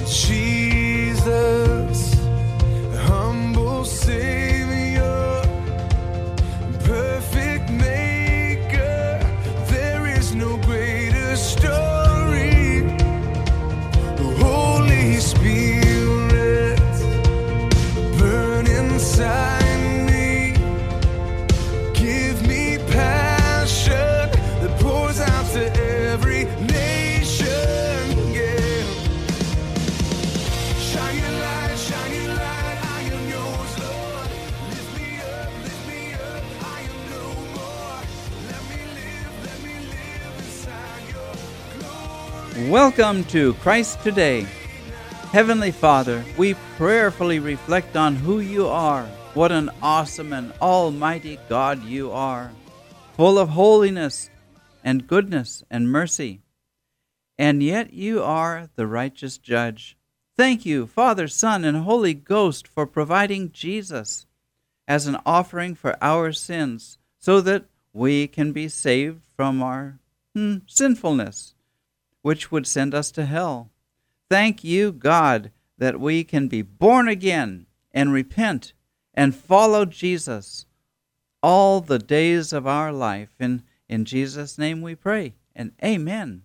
Jesus, humble Savior, perfect Maker, there is no greater story. Holy Spirit, burn inside me, give me passion that pours out to every nation. Yeah. Shine your light, I am yours, Lord. Lift me up, I am no more. Let me live inside your glory. Welcome to Christ Today. Heavenly Father, we prayerfully reflect on who you are. What an awesome and almighty God you are, full of holiness and goodness and mercy. And yet you are the righteous judge. Thank you, Father, Son, and Holy Ghost, for providing Jesus as an offering for our sins so that we can be saved from our sinfulness, which would send us to hell. Thank you, God, that we can be born again and repent and follow Jesus all the days of our life. In Jesus' name we pray, and amen.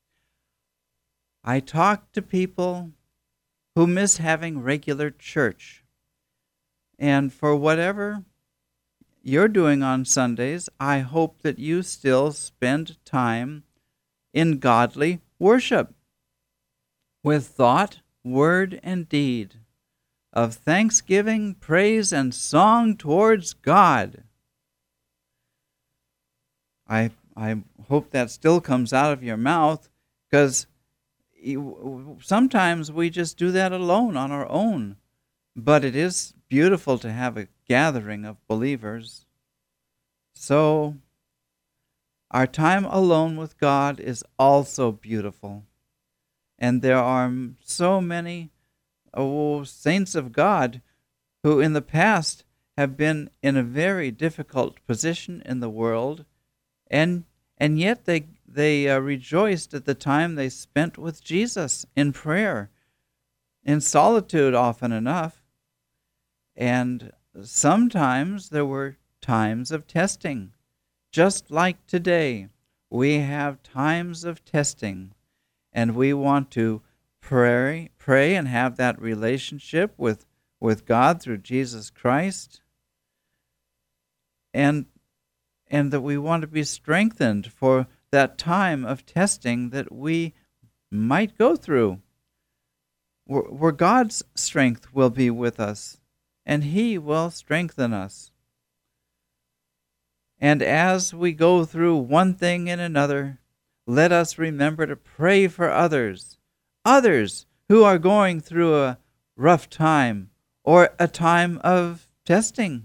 I talk to people who miss having regular church. And for whatever you're doing on Sundays, I hope that you still spend time in godly worship with thought, word, and deed of thanksgiving, praise, and song towards God. I hope that still comes out of your mouth, because sometimes we just do that alone on our own. But it is beautiful to have a gathering of believers. So our time alone with God is also beautiful. And there are so many saints of God who in the past have been in a very difficult position in the world, and yet they rejoiced at the time they spent with Jesus in prayer, in solitude often enough. And sometimes there were times of testing. Just like today, we have times of testing. And we want to pray and have that relationship with God through Jesus Christ. And that we want to be strengthened for that time of testing that we might go through, where God's strength will be with us, and He will strengthen us. And as we go through one thing and another, let us remember to pray for others who are going through a rough time or a time of testing.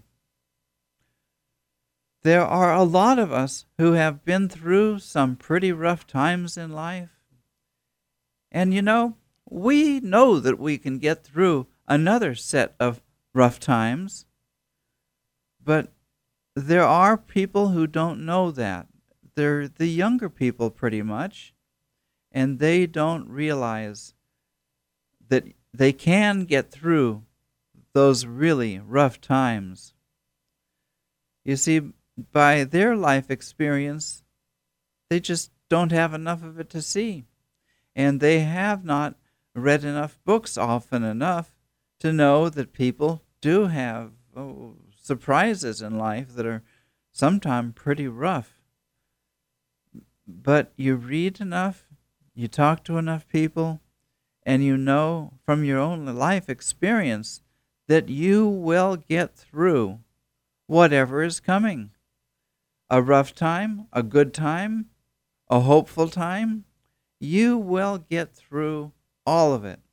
There are a lot of us who have been through some pretty rough times in life. And we know that we can get through another set of rough times. But there are people who don't know that. They're the younger people pretty much, and they don't realize that they can get through those really rough times. You see, by their life experience, they just don't have enough of it to see, and they have not read enough books often enough to know that people do have surprises in life that are sometimes pretty rough. But you read enough, you talk to enough people, and you know from your own life experience that you will get through whatever is coming. A rough time, a good time, a hopeful time, you will get through all of it.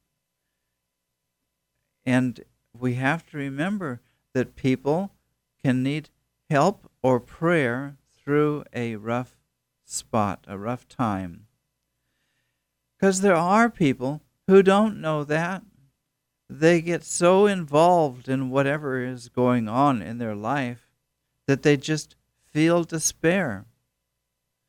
And we have to remember that people can need help or prayer through a rough spot, a rough time. Because there are people who don't know that. They get so involved in whatever is going on in their life that they just feel despair.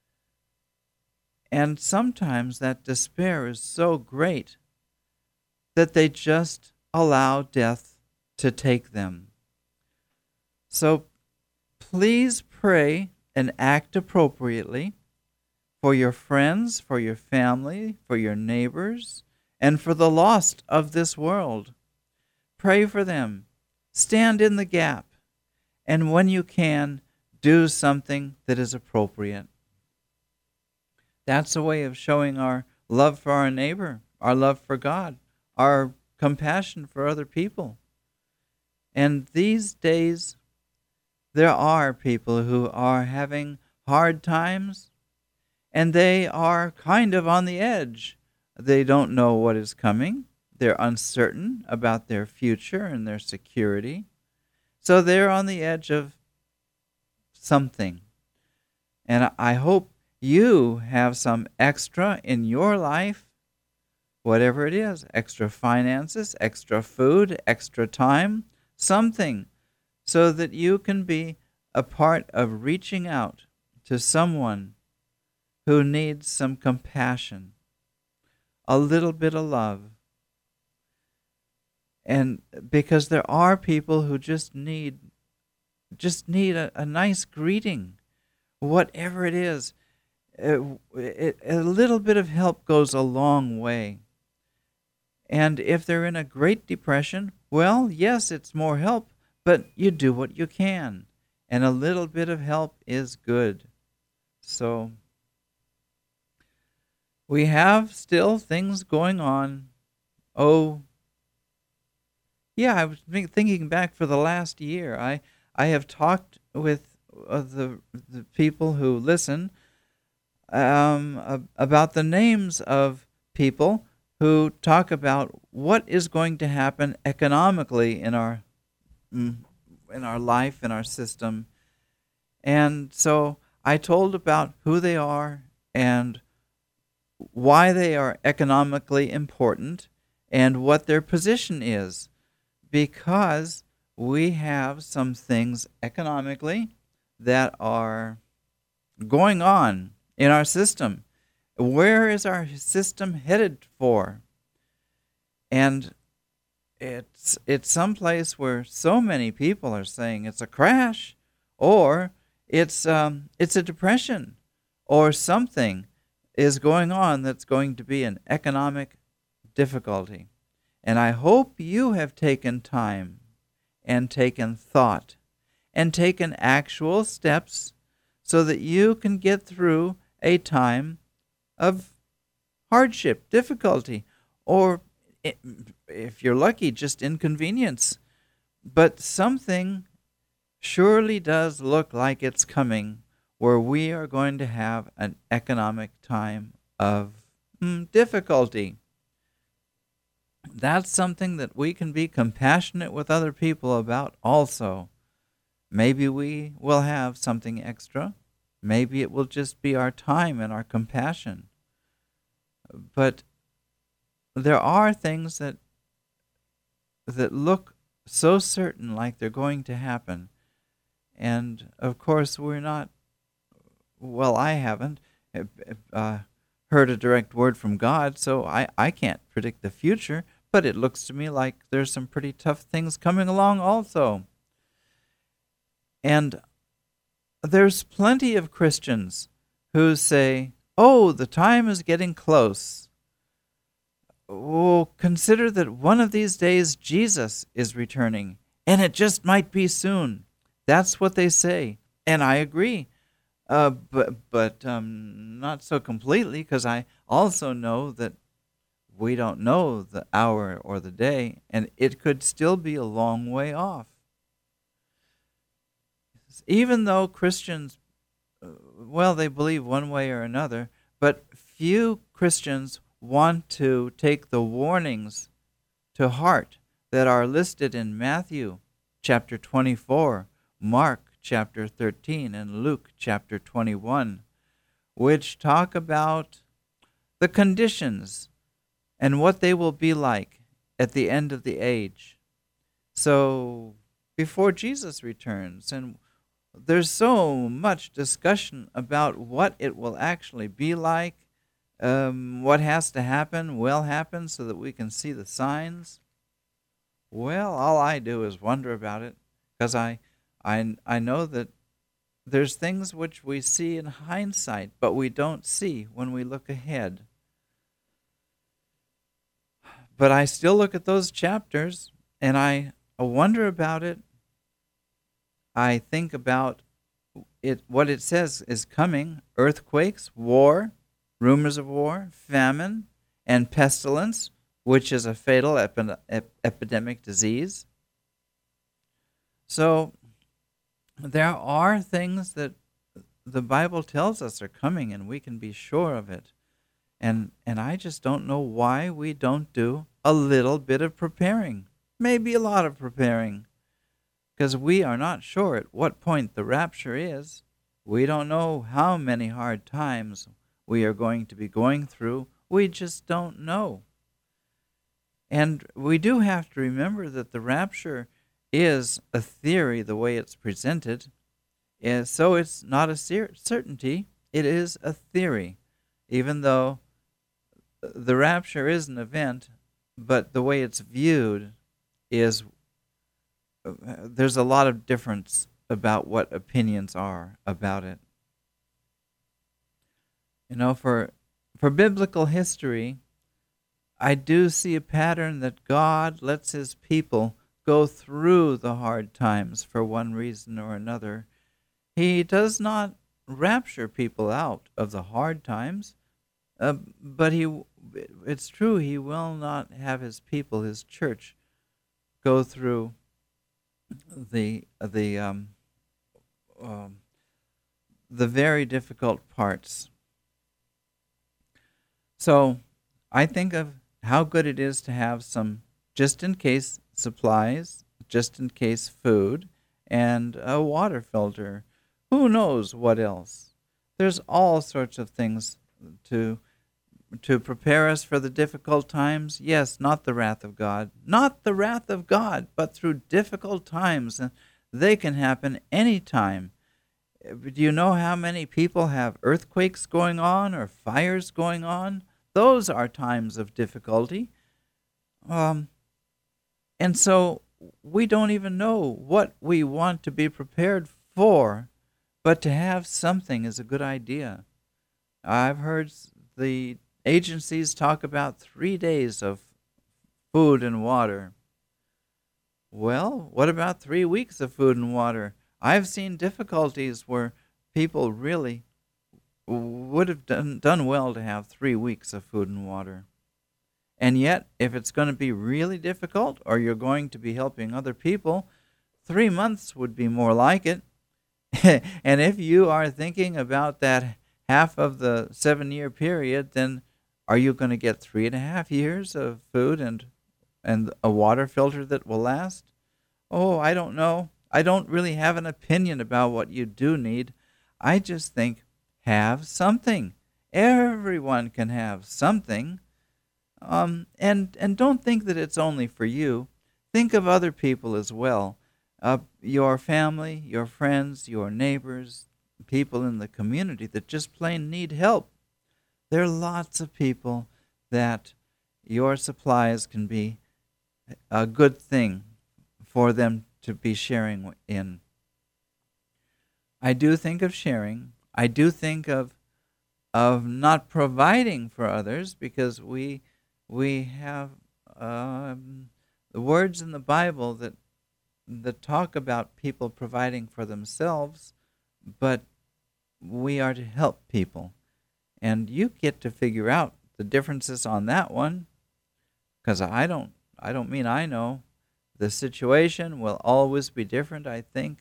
And sometimes that despair is so great that they just allow death to take them. So please pray and act appropriately for your friends, for your family, for your neighbors, and for the lost of this world. Pray for them. Stand in the gap. And when you can, do something that is appropriate. That's a way of showing our love for our neighbor, our love for God, our compassion for other people. And these days, there are people who are having hard times, and they are kind of on the edge. They don't know what is coming. They're uncertain about their future and their security. So they're on the edge of something. And I hope you have some extra in your life, whatever it is, extra finances, extra food, extra time, something, so that you can be a part of reaching out to someone who needs some compassion, a little bit of love. And because there are people who just need a nice greeting, whatever it is. A little bit of help goes a long way. And if they're in a great depression, well, yes, it's more help, but you do what you can. And a little bit of help is good. So we have still things going on. Oh, yeah, I was thinking back for the last year. I have talked with the people who listen about the names of people who talk about what is going to happen economically in our life, in our system. And so I told about who they are and why they are economically important and what their position is, because we have some things economically that are going on in our system. Where is our system headed for? And it's someplace where so many people are saying it's a crash, or it's a depression, or something is going on that's going to be an economic difficulty. And I hope you have taken time and taken thought and taken actual steps so that you can get through a time of hardship, difficulty, or if you're lucky, just inconvenience. But something surely does look like it's coming where we are going to have an economic time of difficulty. That's something that we can be compassionate with other people about also. Maybe we will have something extra. Maybe it will just be our time and our compassion. But there are things that look so certain like they're going to happen. And of course we're not, well, I haven't heard a direct word from God, so I can't predict the future, but it looks to me like there's some pretty tough things coming along also. And there's plenty of Christians who say, oh, the time is getting close. Oh, consider that one of these days Jesus is returning, and it just might be soon. That's what they say, and I agree. But not so completely, because I also know that we don't know the hour or the day, and it could still be a long way off. Even though Christians, they believe one way or another, but few Christians want to take the warnings to heart that are listed in Matthew chapter 24, Mark chapter 13, and Luke chapter 21, which talk about the conditions and what they will be like at the end of the age. So before Jesus returns, and there's so much discussion about what it will actually be like, What has to happen will happen so that we can see the signs. Well, all I do is wonder about it because I know that there's things which we see in hindsight, but we don't see when we look ahead. But I still look at those chapters and I wonder about it. I think about it. What it says is coming: earthquakes, war, rumors of war, famine, and pestilence, which is a fatal epidemic disease. So there are things that the Bible tells us are coming, and we can be sure of it. And I just don't know why we don't do a little bit of preparing, maybe a lot of preparing, because we are not sure at what point the rapture is. We don't know how many hard times we are going to be going through. We just don't know. And we do have to remember that the rapture is a theory the way it's presented. And so it's not a certainty. It is a theory, even though the rapture is an event, but the way it's viewed is there's a lot of difference about what opinions are about it. You know, for biblical history, I do see a pattern that God lets his people go through the hard times for one reason or another. He does not rapture people out of the hard times, but it's true, he will not have his people, his church, go through the very difficult parts. So I think of how good it is to have some just-in-case supplies, just-in-case food, and a water filter. Who knows what else? There's all sorts of things to prepare us for the difficult times. Yes, not the wrath of God. Not the wrath of God, but through difficult times. And they can happen any time. Do you know how many people have earthquakes going on or fires going on? Those are times of difficulty. And so we don't even know what we want to be prepared for, but to have something is a good idea. I've heard the agencies talk about 3 days of food and water. Well, what about 3 weeks of food and water? I've seen difficulties where people really would have done well to have 3 weeks of food and water. And yet, if it's going to be really difficult, or you're going to be helping other people, 3 months would be more like it. And if you are thinking about that half of the 7-year period, then are you going to get 3.5 years of food and a water filter that will last? Oh, I don't know. I don't really have an opinion about what you do need. I just think have something. Everyone can have something. And don't think that it's only for you. Think of other people as well. Your family, your friends, your neighbors, people in the community that just plain need help. There are lots of people that your supplies can be a good thing for them to be sharing in. I do think of sharing. I do think of not providing for others, because we have the words in the Bible that talk about people providing for themselves, but we are to help people. And you get to figure out the differences on that one, because I don't mean I know. The situation will always be different, I think.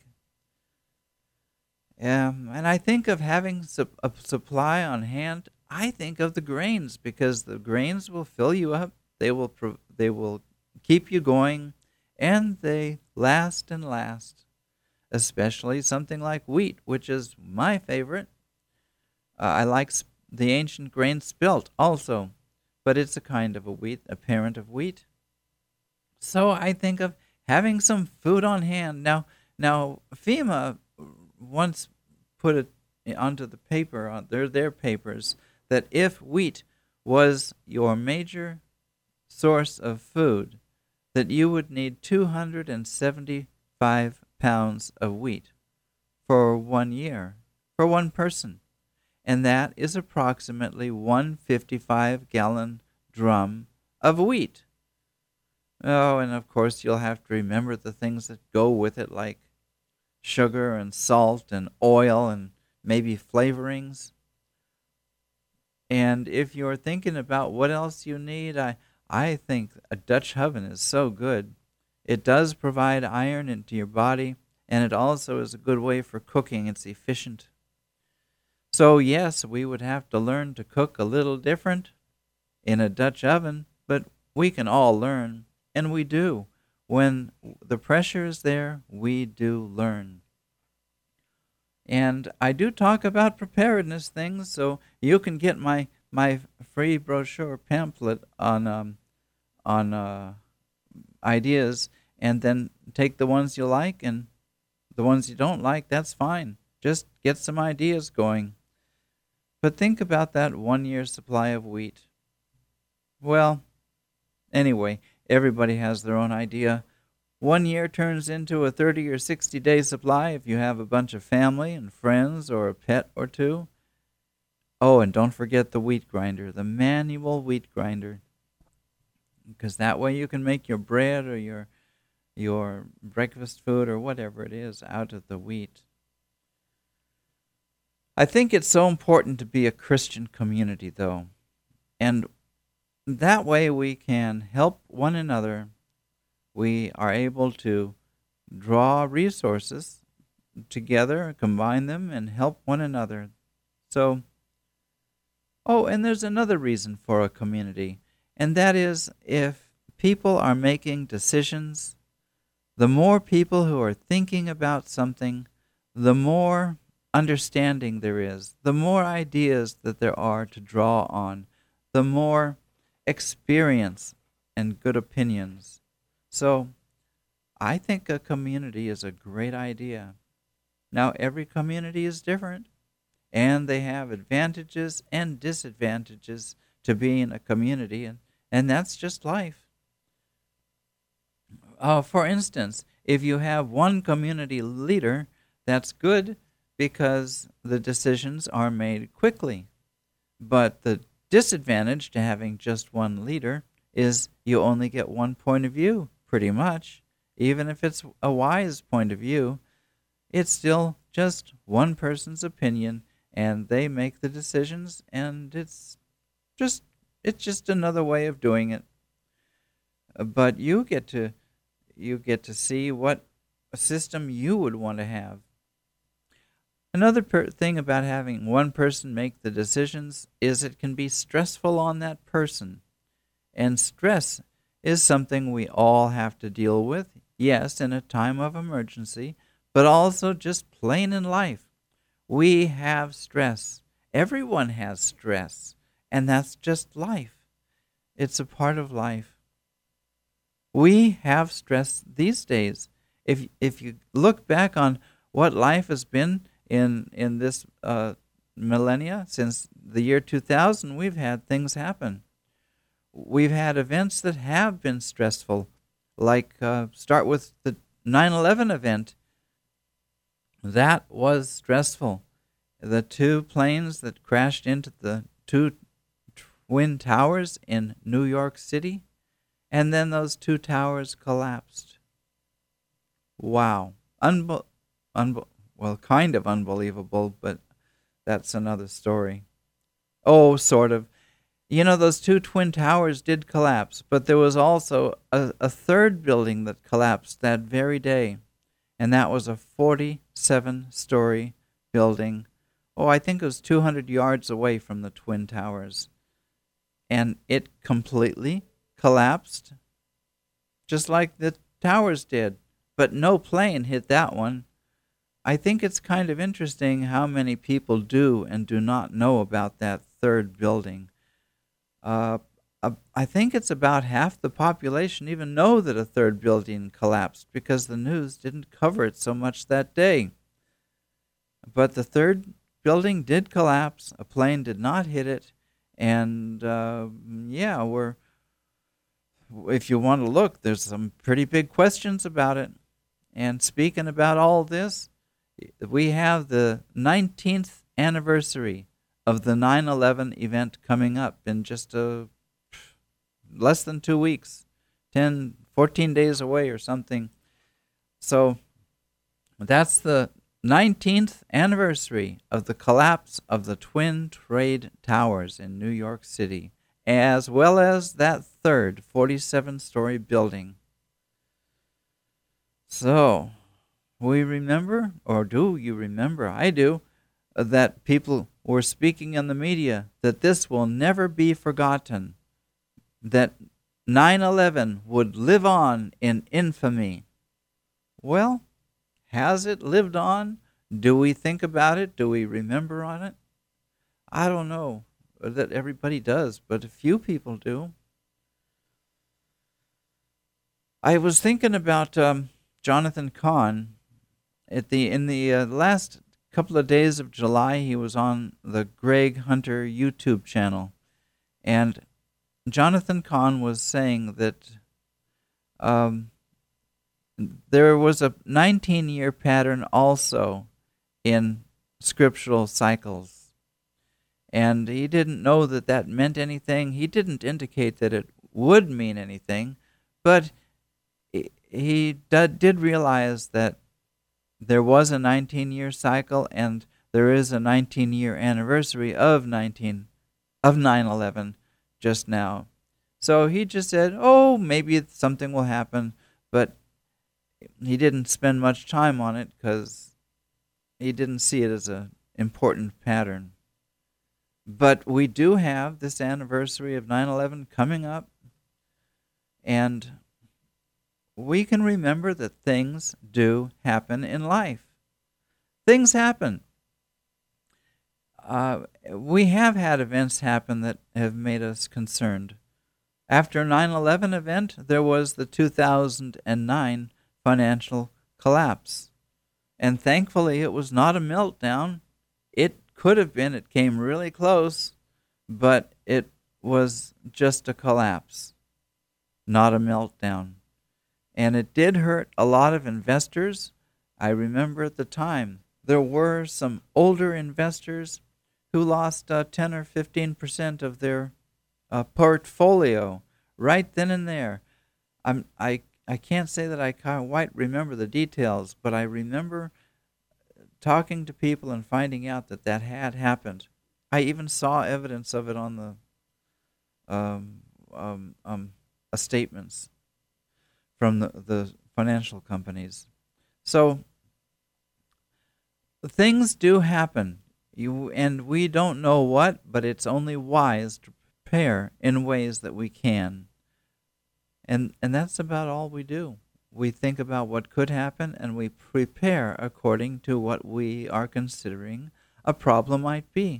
And I think of having a supply on hand. I think of the grains, because the grains will fill you up. They will keep you going, and they last and last. Especially something like wheat, which is my favorite. I like the ancient grain spelt also, but it's a kind of a wheat, a parent of wheat. So I think of having some food on hand. Now FEMA once put it onto the paper, on their papers, that if wheat was your major source of food, that you would need 275 pounds of wheat for 1 year, for one person. And that is approximately 155-gallon drum of wheat. Oh, and of course you'll have to remember the things that go with it, like sugar and salt and oil and maybe flavorings. And if you're thinking about what else you need, I think a Dutch oven is so good. It does provide iron into your body, and it also is a good way for cooking. It's efficient. So yes, we would have to learn to cook a little different in a Dutch oven, but we can all learn, and we do. When the pressure is there, we do learn. And I do talk about preparedness things, so you can get my free brochure pamphlet on ideas, and then take the ones you like, and the ones you don't like, that's fine. Just get some ideas going. But think about that 1 year supply of wheat. Well, anyway, everybody has their own idea. 1 year turns into a 30 or 60-day supply if you have a bunch of family and friends or a pet or two. Oh, and don't forget the wheat grinder, the manual wheat grinder, because that way you can make your bread or your breakfast food or whatever it is out of the wheat. I think it's so important to be a Christian community, though, and that way we can help one another. We are able to draw resources together, combine them, and help one another. So, and there's another reason for a community, and that is if people are making decisions, the more people who are thinking about something, the more understanding there is, the more ideas that there are to draw on, the more experience and good opinions. So I think a community is a great idea. Now, every community is different, and they have advantages and disadvantages to being a community, and that's just life. For instance, if you have one community leader, that's good because the decisions are made quickly. But the disadvantage to having just one leader is you only get one point of view, pretty much. Even if it's a wise point of view, it's still just one person's opinion, and they make the decisions, and it's just another way of doing it. But you get to see what system you would want to have. Another thing about having one person make the decisions is it can be stressful on that person. And stress is something we all have to deal with, yes, in a time of emergency, but also just plain in life. We have stress. Everyone has stress, and that's just life. It's a part of life. We have stress these days. If you look back on what life has been in this millennia, since the year 2000, we've had things happen. We've had events that have been stressful, like start with the 9/11 event. That was stressful. The two planes that crashed into the two twin towers in New York City, and then those two towers collapsed. Wow. Well, kind of unbelievable, but that's another story. Oh, sort of. Those two twin towers did collapse, but there was also a third building that collapsed that very day, and that was a 47-story building. Oh, I think it was 200 yards away from the twin towers. And it completely collapsed, just like the towers did, but no plane hit that one. I think it's kind of interesting how many people do and do not know about that third building. I think it's about half the population even know that a third building collapsed because the news didn't cover it so much that day. But the third building did collapse. A plane did not hit it, And yeah, if you want to look, there's some pretty big questions about it. And speaking about all this, we have the 19th anniversary of the 9/11 event coming up in just less than 2 weeks, 10, 14 days away or something. So that's the 19th anniversary of the collapse of the Twin Trade Towers in New York City, as well as that third 47-story building. So, we remember, or do you remember? I do, that people were speaking in the media that this will never be forgotten, that 9/11 would live on in infamy. Well, has it lived on? Do we think about it? Do we remember on it? I don't know that everybody does, but a few people do. I was thinking about Jonathan Cahn. In the last couple of days of July, he was on the Greg Hunter YouTube channel, and Jonathan Cahn was saying that um, there was a 19-year pattern also in scriptural cycles, and he didn't know that that meant anything. He didn't indicate that it would mean anything, but he did realize that there was a 19-year cycle, and there is a 19-year anniversary of 9/11 just now. So he just said, "Oh, maybe something will happen," but he didn't spend much time on it because he didn't see it as an important pattern. But we do have this anniversary of 9/11 coming up, and we can remember that things do happen in life. Things happen. We have had events happen that have made us concerned. After 9/11 event, there was the 2009 financial collapse. And thankfully, it was not a meltdown. It could have been. It came really close, but it was just a collapse, not a meltdown. And it did hurt a lot of investors. I remember at the time there were some older investors who lost 10 or 15% of their portfolio right then and there. I can't say that I quite remember the details, but I remember talking to people and finding out that that had happened. I even saw evidence of it on the statements from the financial companies. So things do happen, and we don't know what, but it's only wise to prepare in ways that we can. And that's about all we do. We think about what could happen, and we prepare according to what we are considering a problem might be.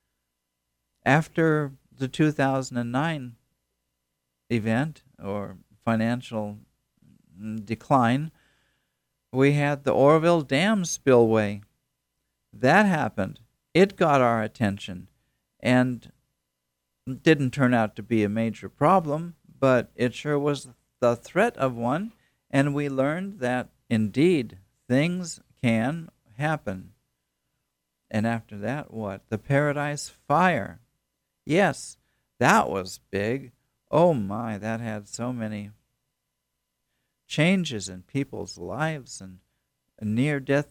After the 2009 event or financial decline, we had the Oroville Dam spillway. That happened. It got our attention, and didn't turn out to be a major problem, but it sure was the threat of one, and we learned that indeed things can happen. And after that, what? The Paradise Fire. Yes, that was big. Oh my, that had so many changes in people's lives and near death.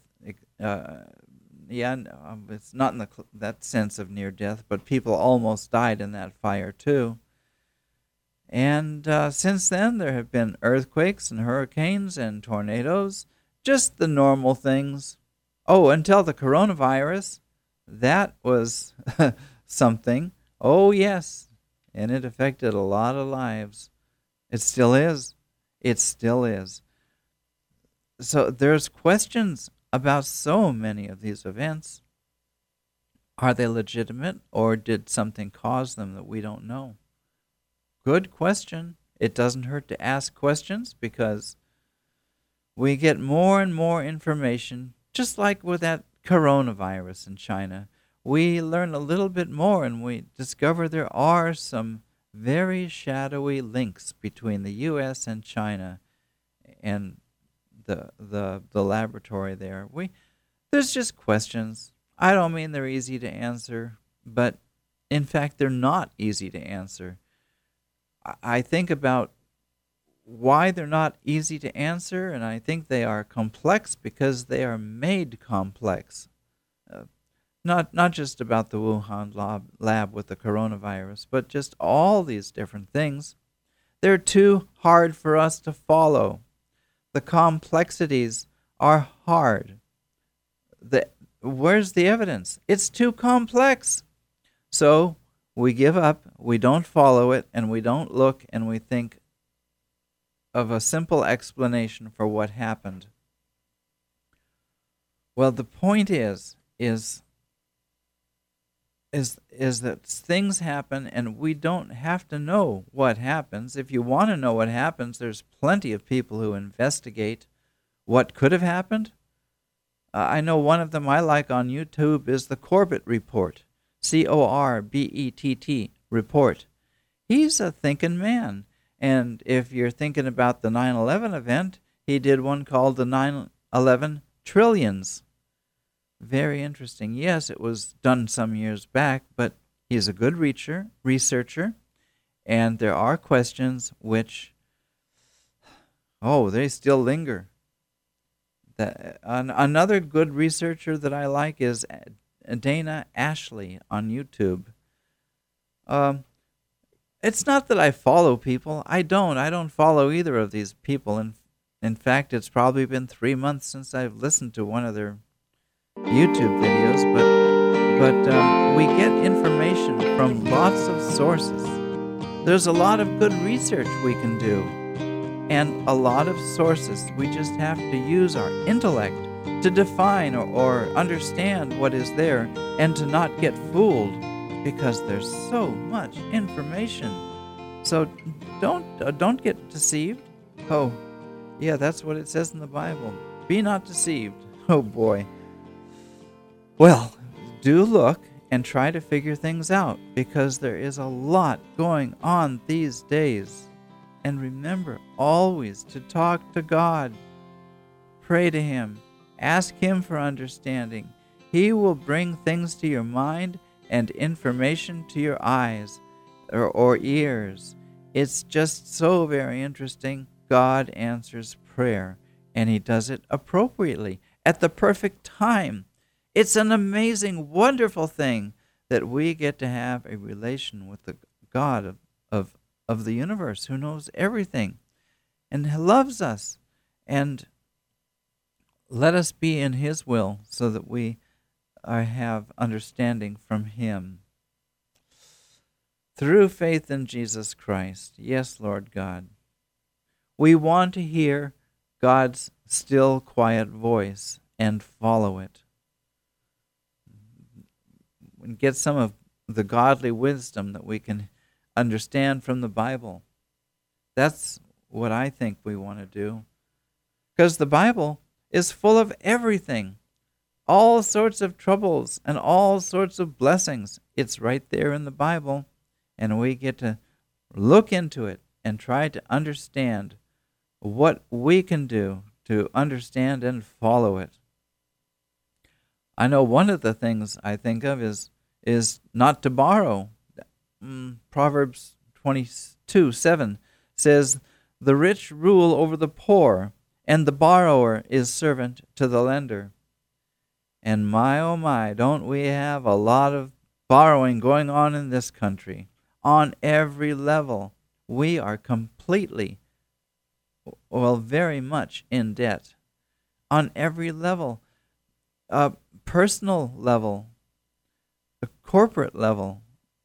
It's not in that sense of near death, but people almost died in that fire too. And since then, there have been earthquakes and hurricanes and tornadoes, just the normal things. Oh, until the coronavirus, that was something. Oh, yes, and it affected a lot of lives. It still is. It still is. So there's questions about so many of these events. Are they legitimate, or did something cause them that we don't know? Good question. It doesn't hurt to ask questions, because we get more and more information, just like with that coronavirus in China. we learn a little bit more and we discover there are some very shadowy links between the U.S. and China and the laboratory there. There's just questions. I don't mean they're easy to answer, but in fact, they're not easy to answer. I think about why they're not easy to answer, and I think they are complex because they are made complex. Uh, not just about the Wuhan lab with the coronavirus, but just all these different things. They're too hard for us to follow. The complexities are hard. Where's the evidence? It's too complex. So we give up, we don't follow it, and we don't look and we think of a simple explanation for what happened. Well, the point is that things happen and we don't have to know what happens. If you want to know what happens, there's plenty of people who investigate what could have happened. I know one of them I like on YouTube is the Corbett Report, Corbett report. He's a thinking man. And if you're thinking about the 9/11 event, he did one called the 9/11 Trillions. Very interesting. Yes, it was done some years back, but he's a good researcher, and there are questions which, they still linger. Another good researcher that I like is Dana Ashley on YouTube. It's not that I follow people. I don't follow either of these people. In fact, it's probably been 3 months since I've listened to one of their YouTube videos, but we get information from lots of sources. There's a lot of good research we can do, and a lot of sources. We just have to use our intellect to define or understand what is there, and to not get fooled, because there's so much information. So don't get deceived. Oh, yeah, that's what it says in the Bible. Be not deceived. Oh boy. Well, do look and try to figure things out, because there is a lot going on these days. And remember always to talk to God. Pray to Him. Ask Him for understanding. He will bring things to your mind and information to your eyes or ears. It's just so very interesting. God answers prayer, and He does it appropriately at the perfect time. It's an amazing, wonderful thing that we get to have a relation with the God of the universe, who knows everything and loves us. And let us be in His will so that we have understanding from Him. Through faith in Jesus Christ, yes, Lord God, we want to hear God's still, quiet voice and follow it. And get some of the godly wisdom that we can understand from the Bible. That's what I think we want to do. Because the Bible is full of everything. All sorts of troubles and all sorts of blessings. It's right there in the Bible. And we get to look into it and try to understand what we can do to understand and follow it. I know one of the things I think of is not to borrow. Proverbs 22:7 says, "The rich rule over the poor, and the borrower is servant to the lender." And my, oh my, don't we have a lot of borrowing going on in this country? On every level, we are completely, very much in debt. On every level, personal level, a corporate level,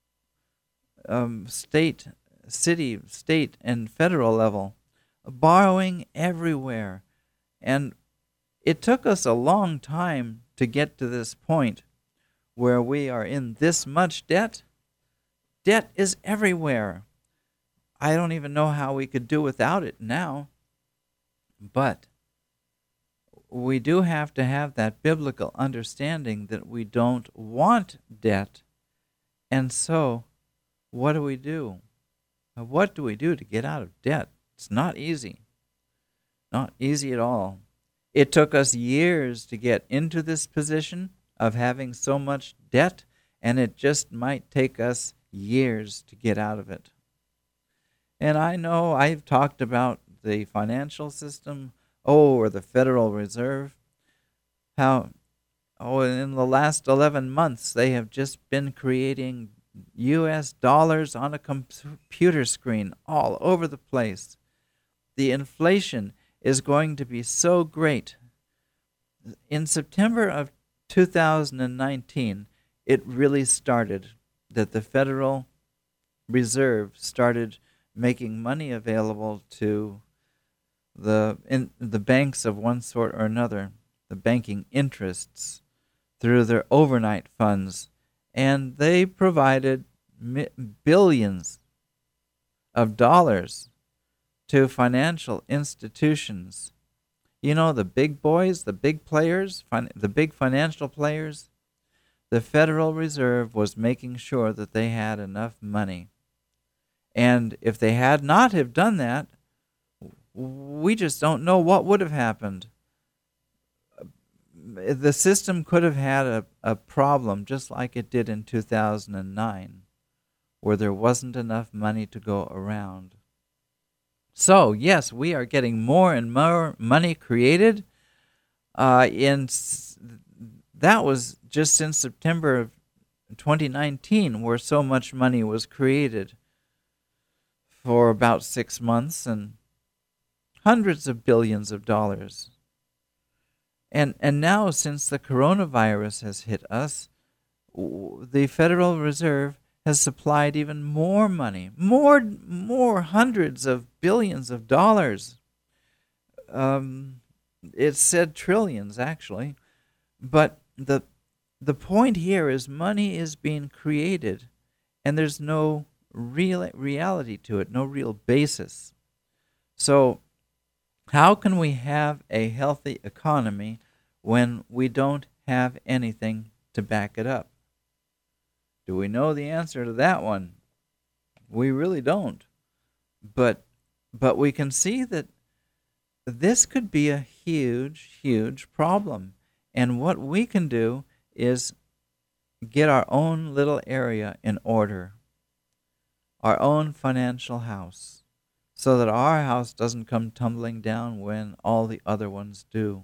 state, and federal level, borrowing everywhere. And it took us a long time to get to this point where we are in this much debt. Debt is everywhere. I don't even know how we could do without it now. But we do have to have that biblical understanding that we don't want debt. And so, what do we do? What do we do to get out of debt? It's not easy. Not easy at all. It took us years to get into this position of having so much debt, and it just might take us years to get out of it. And I know I've talked about the financial system, or the Federal Reserve, how, in the last 11 months, they have just been creating U.S. dollars on a computer screen all over the place. The inflation is going to be so great. In September of 2019, it really started that the Federal Reserve started making money available to the banks of one sort or another, the banking interests, through their overnight funds, and they provided billions of dollars to financial institutions. You know, the big boys, the big players, the big financial players. The Federal Reserve was making sure that they had enough money. And if they had not have done that, we just don't know what would have happened. The system could have had a problem just like it did in 2009, where there wasn't enough money to go around. So, yes, we are getting more and more money created. That was just since September of 2019, where so much money was created for about 6 months, and hundreds of billions of dollars. And now, since the coronavirus has hit us, the Federal Reserve has supplied even more money, more hundreds of billions of dollars. It said trillions, actually. But the point here is money is being created, and there's no real reality to it, no real basis. So how can we have a healthy economy when we don't have anything to back it up? Do we know the answer to that one? We really don't. But we can see that this could be a huge, huge problem. And what we can do is get our own little area in order, our own financial house, so that our house doesn't come tumbling down when all the other ones do.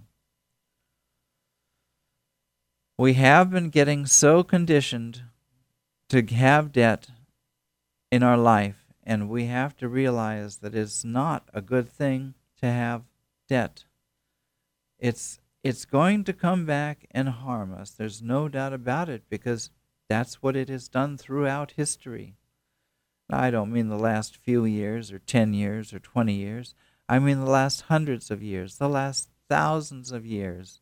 We have been getting so conditioned to have debt in our life, and we have to realize that it's not a good thing to have debt. It's going to come back and harm us. There's no doubt about it, because that's what it has done throughout history. I don't mean the last few years or 10 years or 20 years. I mean the last hundreds of years, the last thousands of years.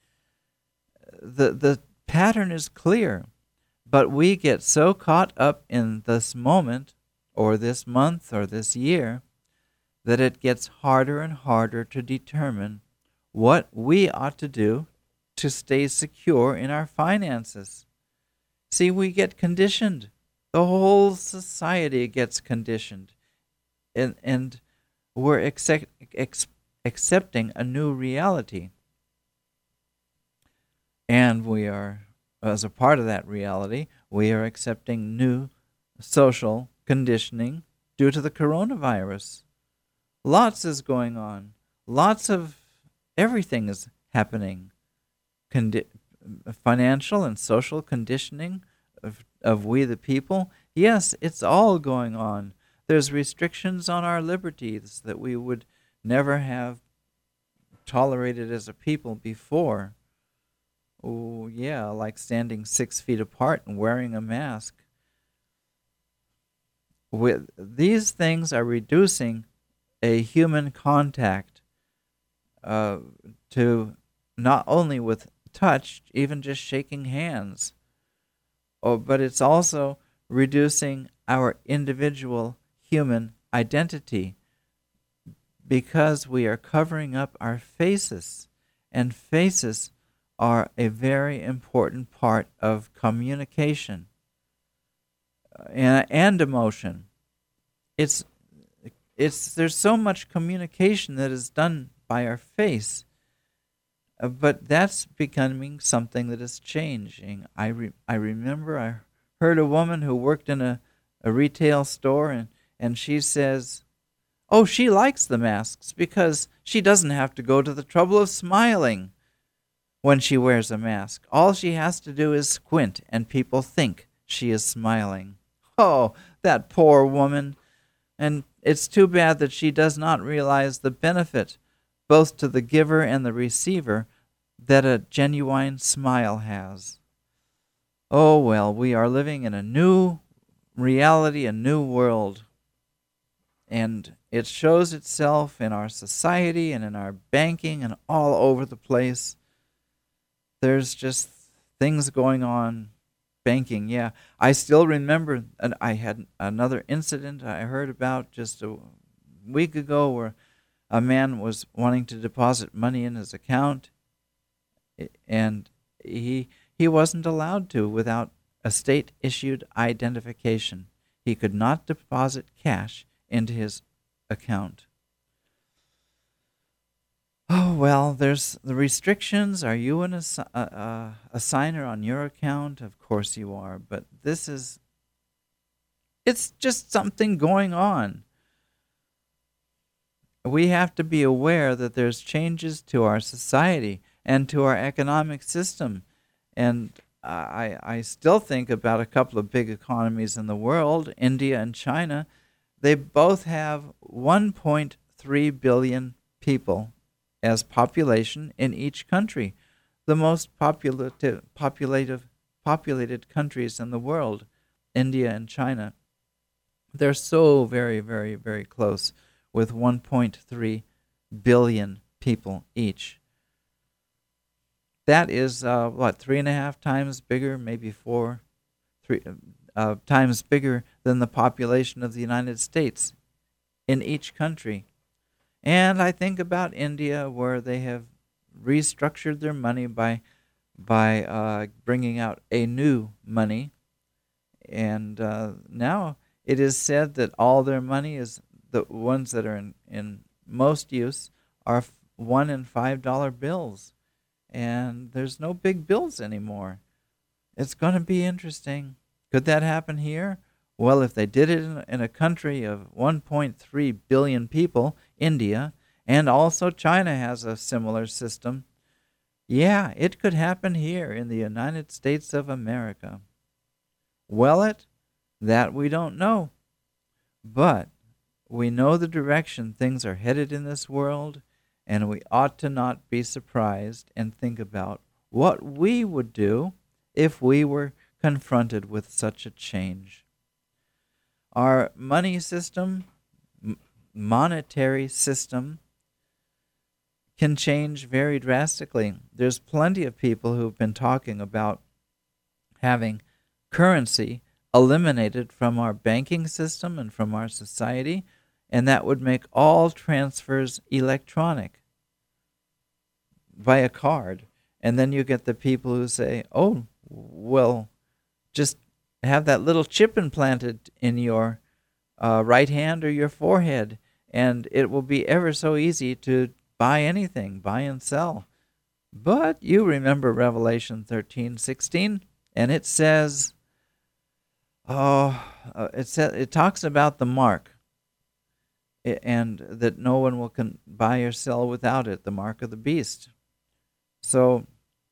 The pattern is clear, but we get so caught up in this moment or this month or this year that it gets harder and harder to determine what we ought to do to stay secure in our finances. See, we get conditioned. The whole society gets conditioned, and we're accepting a new reality. And we are, as a part of that reality, we are accepting new social conditioning due to the coronavirus. Lots is going on. Lots of everything is happening. Financial and social conditioning of we the people, yes, it's all going on. There's restrictions on our liberties that we would never have tolerated as a people before. Oh, yeah, like standing 6 feet apart and wearing a mask. These things are reducing a human contact to not only with touch, even just shaking hands. But it's also reducing our individual human identity, because we are covering up our faces and faces are a very important part of communication and emotion. It's there's so much communication that is done by our face, but that's becoming something that is changing. I remember I heard a woman who worked in a retail store, and she says, oh, she likes the masks because she doesn't have to go to the trouble of smiling when she wears a mask. All she has to do is squint, and people think she is smiling. Oh, that poor woman. And it's too bad that she does not realize the benefit, both to the giver and the receiver, that a genuine smile has. Oh, well, we are living in a new reality, a new world. And it shows itself in our society and in our banking and all over the place. There's just things going on. Banking, yeah. I still remember, and I had another incident I heard about just a week ago where a man was wanting to deposit money in his account, and he wasn't allowed to without a state-issued identification. He could not deposit cash into his account. Oh, well, there's the restrictions. Are you a signer on your account? Of course you are. But it's just something going on. We have to be aware that there's changes to our society and to our economic system. And I still think about a couple of big economies in the world, India and China. They both have 1.3 billion people as population in each country, the most populated countries in the world, India and China. They're so very, very, very close with 1.3 billion people each. That is, 3.5 times bigger, maybe 3 times bigger than the population of the United States in each country. And I think about India, where they have restructured their money by bringing out a new money. And now it is said that all their money is the ones that are in most use are $1 and $5 bills. And there's no big bills anymore. It's going to be interesting. Could that happen here? Well, if they did it in a country of 1.3 billion people, India, and also China has a similar system, yeah, it could happen here in the United States of America. Will it? That we don't know. But we know the direction things are headed in this world, and we ought to not be surprised and think about what we would do if we were confronted with such a change. Our money system, monetary system, can change very drastically. There's plenty of people who've been talking about having currency eliminated from our banking system and from our society, and that would make all transfers electronic via card. And then you get the people who say, oh, well, just have that little chip implanted in your right hand or your forehead, and it will be ever so easy to buy anything, buy and sell. But you remember Revelation 13:16, and it says, it talks about the mark, and that no one will buy or sell without it, the mark of the beast. So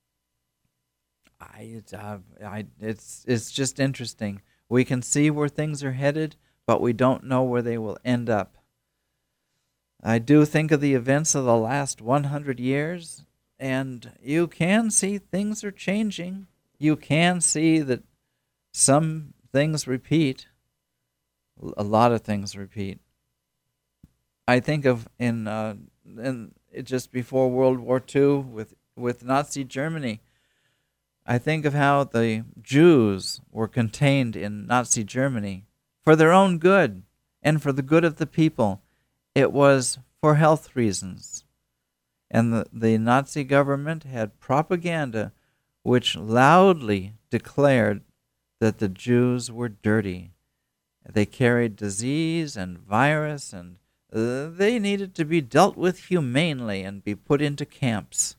it's just interesting. We can see where things are headed, but we don't know where they will end up. I do think of the events of the last 100 years, and you can see things are changing. You can see that some things repeat. A lot of things repeat. I think of in just before World War II with Nazi Germany. I think of how the Jews were contained in Nazi Germany for their own good and for the good of the people. It was for health reasons. And the Nazi government had propaganda which loudly declared that the Jews were dirty. They carried disease and virus, and they needed to be dealt with humanely and be put into camps.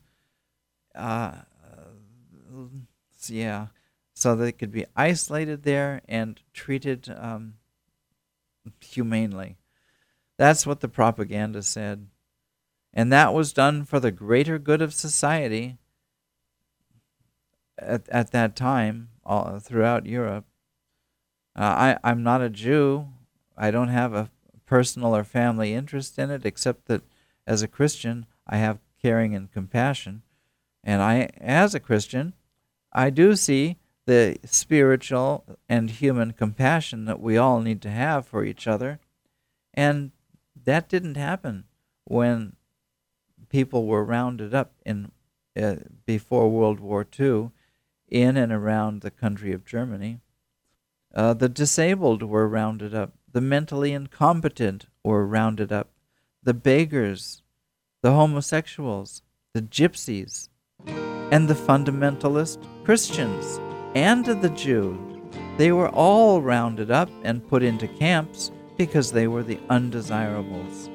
Yeah, so they could be isolated there and treated humanely. That's what the propaganda said. And that was done for the greater good of society at that time throughout Europe. I'm not a Jew. I don't have a personal or family interest in it, except that as a Christian, I have caring and compassion. And as a Christian, I do see the spiritual and human compassion that we all need to have for each other. And that didn't happen when people were rounded up in before World War II in and around the country of Germany. The disabled were rounded up. The mentally incompetent were rounded up. The beggars, the homosexuals, the gypsies, and the fundamentalist Christians, and the Jews. They were all rounded up and put into camps because they were the undesirables.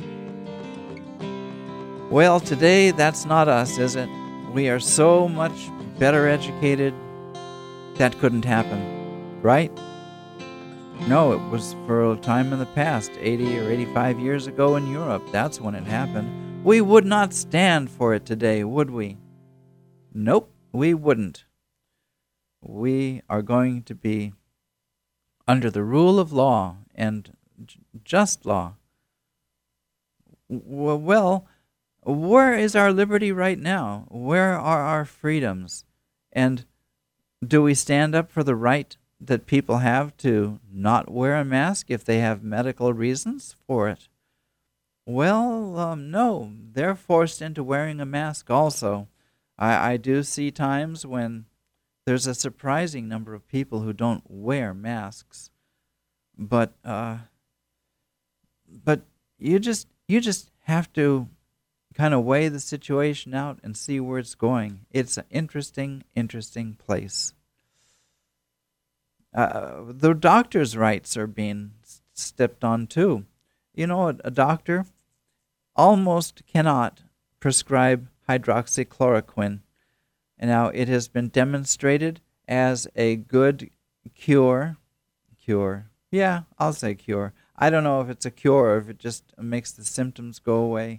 Well, today that's not us, is it? We are so much better educated. That couldn't happen, right? No, it was for a time in the past, 80 or 85 years ago in Europe. That's when it happened. We would not stand for it today, would we? Nope, we wouldn't. We are going to be under the rule of law and just law. Well, where is our liberty right now? Where are our freedoms? And do we stand up for the right that people have to not wear a mask if they have medical reasons for it? Well, no. They're forced into wearing a mask also. I do see times when there's a surprising number of people who don't wear masks. But you just have to kind of weigh the situation out and see where it's going. It's an interesting place. The doctor's rights are being stepped on too. You know, a doctor almost cannot prescribe hydroxychloroquine. And now it has been demonstrated as a good cure. Yeah, I'll say cure. I don't know if it's a cure or if it just makes the symptoms go away.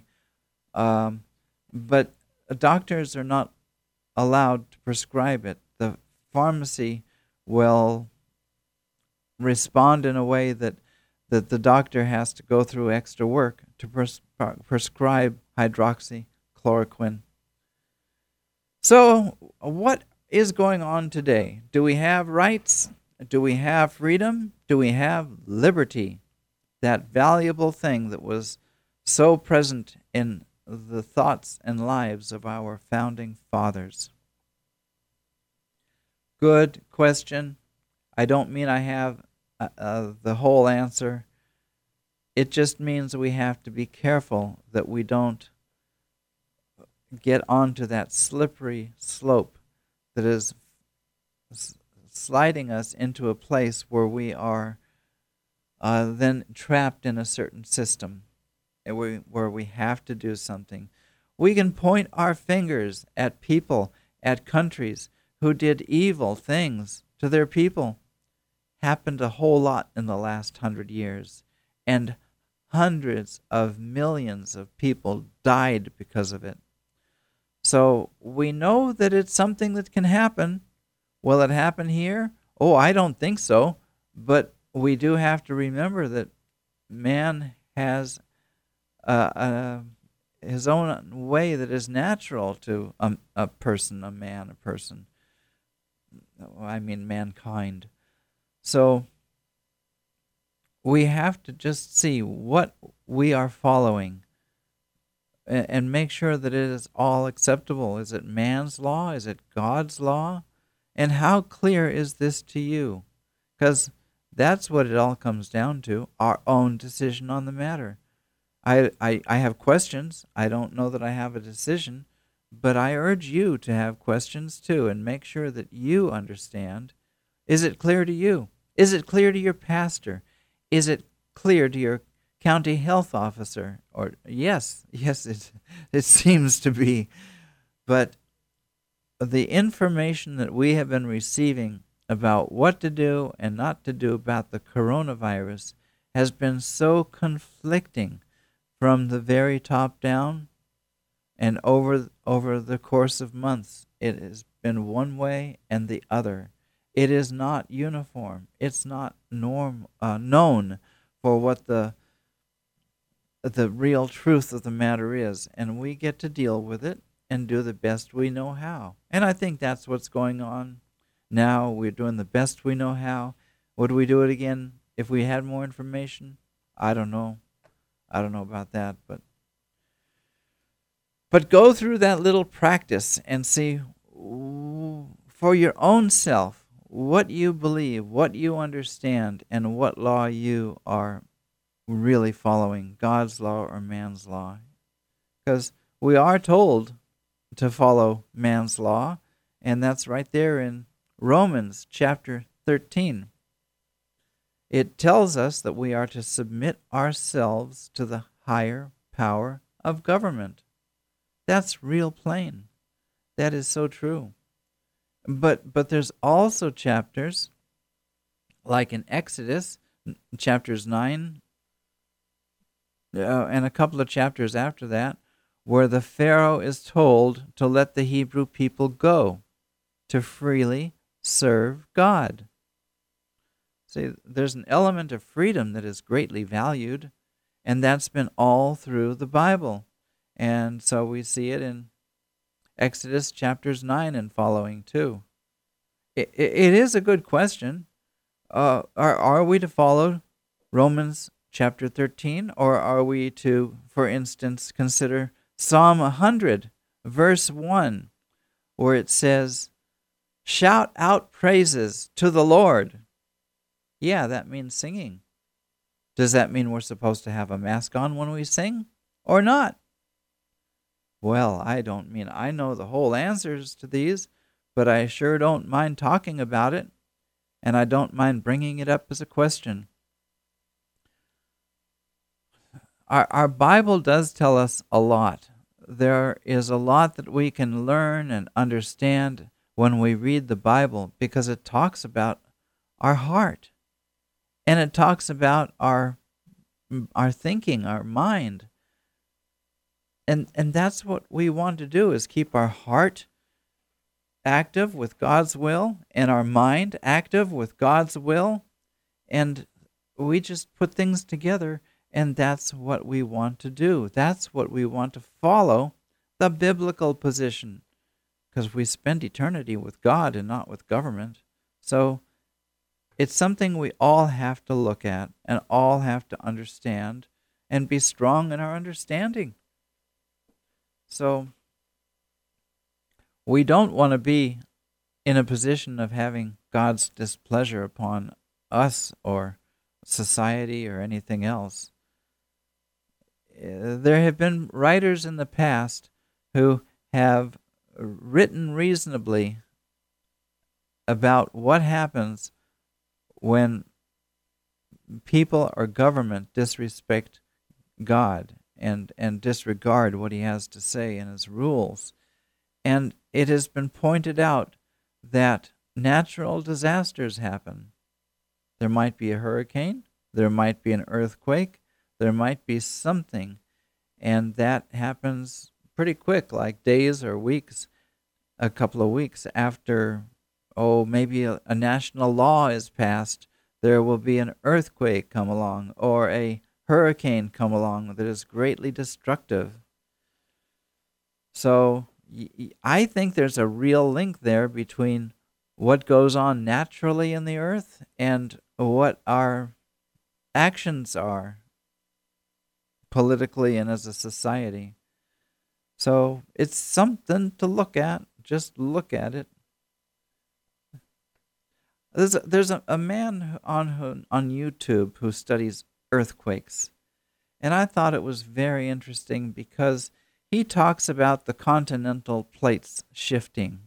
But doctors are not allowed to prescribe it. The pharmacy will respond in a way that the doctor has to go through extra work to prescribe hydroxychloroquine. So, what is going on today? Do we have rights? Do we have freedom? Do we have liberty? That valuable thing that was so present in the thoughts and lives of our founding fathers. Good question. I don't mean I have the whole answer. It just means we have to be careful that we don't get onto that slippery slope that is sliding us into a place where we are then trapped in a certain system where we have to do something. We can point our fingers at people, at countries who did evil things to their people. Happened a whole lot in the last 100 years. And hundreds of millions of people died because of it. So we know that it's something that can happen. Will it happen here? Oh, I don't think so. But we do have to remember that man has his own way that is natural to a person, I mean mankind. So we have to just see what we are following and make sure that it is all acceptable. Is it man's law? Is it God's law? And how clear is this to you? Because that's what it all comes down to, our own decision on the matter. I have questions. I don't know that I have a decision, but I urge you to have questions too and make sure that you understand. Is it clear to you? Is it clear to your pastor? Is it clear to your county health officer? Or yes, it seems to be. But the information that we have been receiving about what to do and not to do about the coronavirus has been so conflicting from the very top down, and over the course of months it has been one way and the other. It is not uniform. It's not known for what the real truth of the matter is, and we get to deal with it and do the best we know how. And I think that's what's going on now. We're doing the best we know how. Would we do it again if we had more information? I don't know. I don't know about that, but go through that little practice and see for your own self what you believe, what you understand, and what law you are really following, God's law or man's law. Because we are told to follow man's law, and that's right there in Romans chapter 13. It tells us that we are to submit ourselves to the higher power of government. That's real plain. That is so true. But there's also chapters, like in Exodus, chapters 9, and a couple of chapters after that, where the Pharaoh is told to let the Hebrew people go to freely serve God. See, there's an element of freedom that is greatly valued, and that's been all through the Bible. And so we see it in Exodus chapters 9 and following too. It is a good question. Are we to follow Romans chapter 13, or are we to, for instance, consider Psalm 100, verse 1, where it says, "Shout out praises to the Lord"? Yeah, that means singing. Does that mean we're supposed to have a mask on when we sing, or not? Well, I don't mean I know the whole answers to these, but I sure don't mind talking about it, and I don't mind bringing it up as a question. Our Bible does tell us a lot. There is a lot that we can learn and understand when we read the Bible, because it talks about our heart, and it talks about our thinking, our mind. And that's what we want to do, is keep our heart active with God's will and our mind active with God's will. And we just put things together, and that's what we want to do. That's what we want to follow, the biblical position, because we spend eternity with God and not with government. So it's something we all have to look at and all have to understand and be strong in our understanding. So we don't want to be in a position of having God's displeasure upon us or society or anything else. There have been writers in the past who have written reasonably about what happens when people or government disrespect God and disregard what he has to say and his rules. And it has been pointed out that natural disasters happen. There might be a hurricane, there might be an earthquake, there might be something, and that happens pretty quick, like days or weeks, a couple of weeks after, maybe a national law is passed. There will be an earthquake come along or a hurricane come along that is greatly destructive. So I think there's a real link there between what goes on naturally in the earth and what our actions are politically and as a society. So it's something to look at. Just look at it. There's a man on YouTube who studies earthquakes, And I thought it was very interesting because he talks about the continental plates shifting.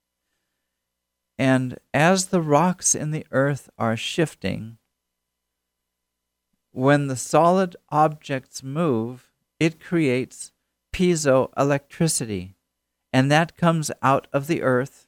And as the rocks in the earth are shifting, when the solid objects move, it creates piezoelectricity, and that comes out of the earth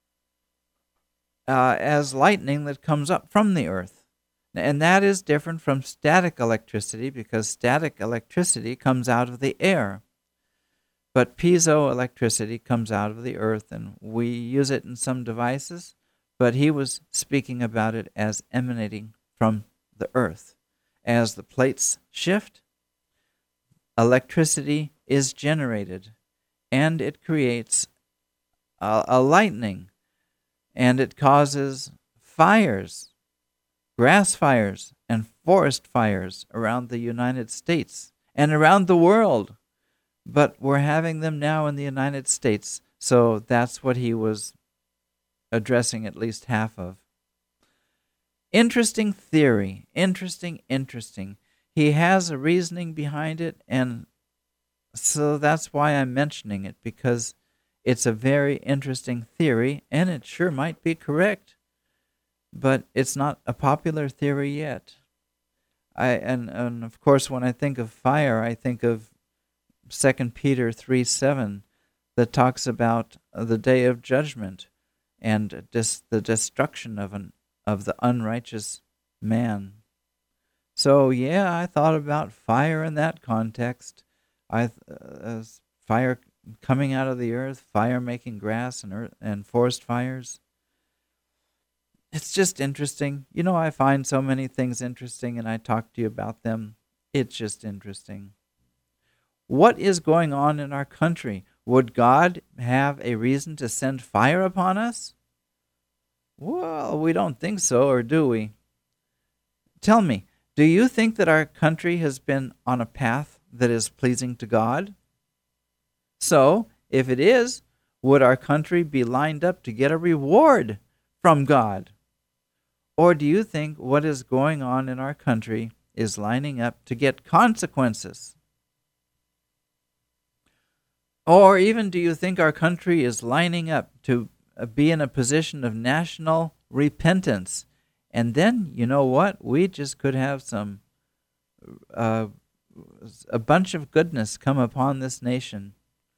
as lightning that comes up from the earth. And that is different from static electricity, because static electricity comes out of the air. But piezoelectricity comes out of the earth, and we use it in some devices, but he was speaking about it as emanating from the earth. As the plates shift, electricity is generated, and it creates a lightning, and it causes fires, grass fires and forest fires around the United States and around the world. But we're having them now in the United States, so that's what he was addressing at least half of. Interesting theory. Interesting. He has a reasoning behind it, and so that's why I'm mentioning it, because it's a very interesting theory, and it sure might be correct, but it's not a popular theory yet. And of course, when I think of fire, I think of 2 Peter 3:7, that talks about the day of judgment and the destruction of the unrighteous man. So yeah, I thought about fire in that context. Fire coming out of the earth, fire making grass and forest fires. It's just interesting. I find so many things interesting, and I talk to you about them. It's just interesting. What is going on in our country? Would God have a reason to send fire upon us? Well, we don't think so, or do we? Tell me, do you think that our country has been on a path that is pleasing to God? So, if it is, would our country be lined up to get a reward from God? Or do you think what is going on in our country is lining up to get consequences? Or even do you think our country is lining up to be in a position of national repentance? And then, you know what? We just could have a bunch of goodness come upon this nation.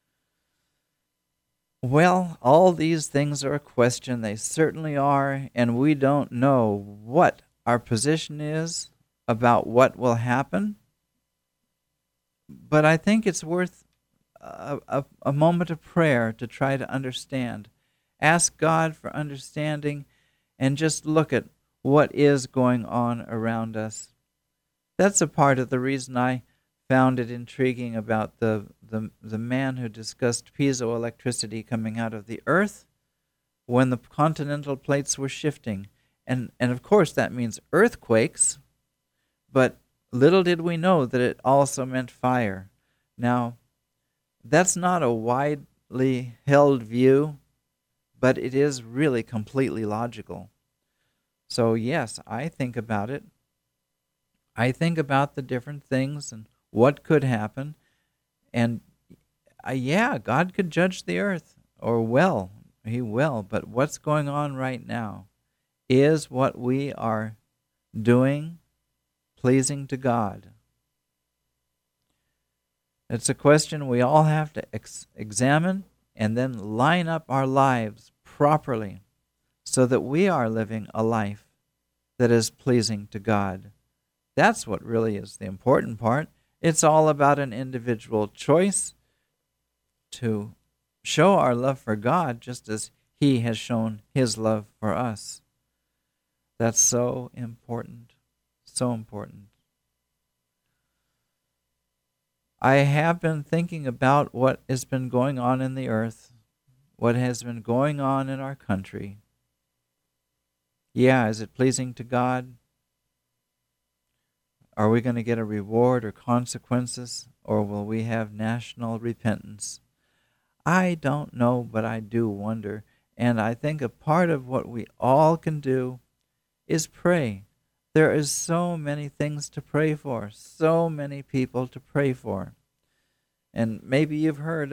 Well, all these things are a question. They certainly are, and we don't know what our position is about what will happen. But I think it's worth a moment of prayer to try to understand. Ask God for understanding, and just look at what is going on around us. That's a part of the reason I found it intriguing about the man who discussed piezoelectricity coming out of the earth when the continental plates were shifting. And of course that means earthquakes, but little did we know that it also meant fire. Now, that's not a widely held view, but it is really completely logical. So yes, I think about it. I think about the different things and what could happen. And yeah, God could judge the earth, or He will. But what's going on right now? Is what we are doing pleasing to God? It's a question we all have to examine and then line up our lives properly so that we are living a life that is pleasing to God. That's what really is the important part. It's all about an individual choice to show our love for God just as He has shown His love for us. That's so important. So important. I have been thinking about what has been going on in the earth, what has been going on in our country. Yeah, is it pleasing to God? Are we going to get a reward or consequences, or will we have national repentance? I don't know, but I do wonder. And I think a part of what we all can do is pray. There is so many things to pray for, so many people to pray for. And maybe you've heard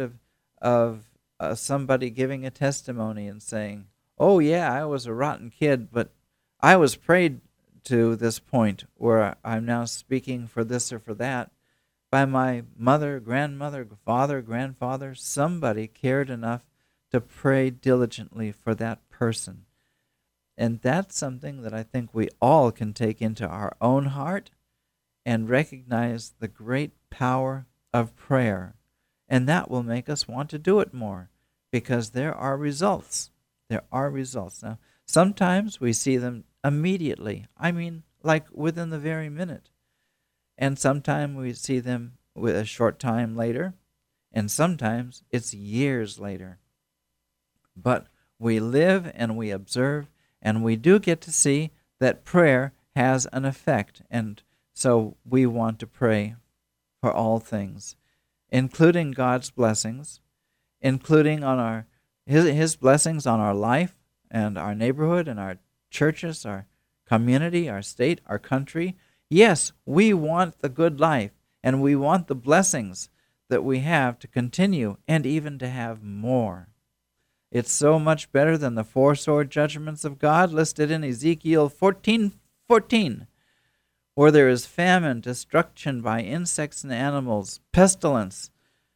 of somebody giving a testimony and saying, "Oh yeah, I was a rotten kid, but I was prayed to this point where I'm now speaking for this or for that by my mother, grandmother, father, grandfather. Somebody cared enough to pray diligently for that person." And that's something that I think we all can take into our own heart and recognize the great power of prayer. And that will make us want to do it more because there are results. There are results. Now, sometimes we see them immediately. I mean, like within the very minute. And sometimes we see them with a short time later. And sometimes it's years later. But we live and we observe, and we do get to see that prayer has an effect. And so we want to pray for all things, including God's blessings, including on His blessings on our life and our neighborhood and our churches, our community, our state, our country. Yes, we want the good life, and we want the blessings that we have to continue and even to have more. It's so much better than the four sword judgments of God listed in Ezekiel 14:14, where there is famine, destruction by insects and animals, pestilence,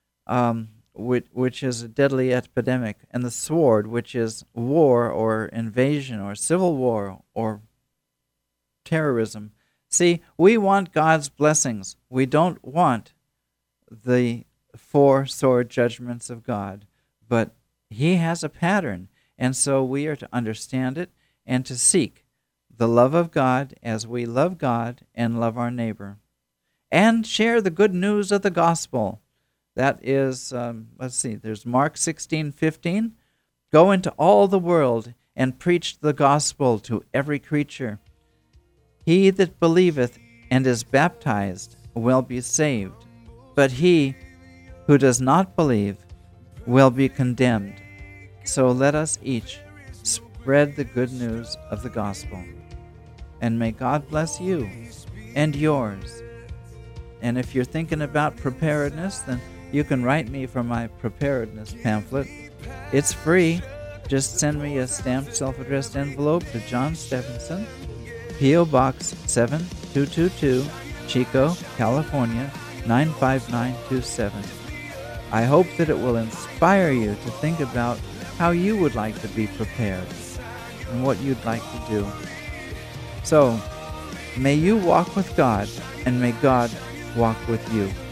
which is a deadly epidemic, and the sword, which is war or invasion or civil war or terrorism. See, we want God's blessings. We don't want the four sword judgments of God, but He has a pattern, and so we are to understand it and to seek the love of God as we love God and love our neighbor. And share the good news of the gospel. That is, there's Mark 16:15. Go into all the world and preach the gospel to every creature. He that believeth and is baptized will be saved, but he who does not believe will be condemned. So let us each spread the good news of the gospel. And may God bless you and yours. And if you're thinking about preparedness, then you can write me for my preparedness pamphlet. It's free. Just send me a stamped self-addressed envelope to John Stephenson, P.O. Box 7222, Chico, California, 95927. I hope that it will inspire you to think about how you would like to be prepared and what you'd like to do. So, may you walk with God, and may God walk with you.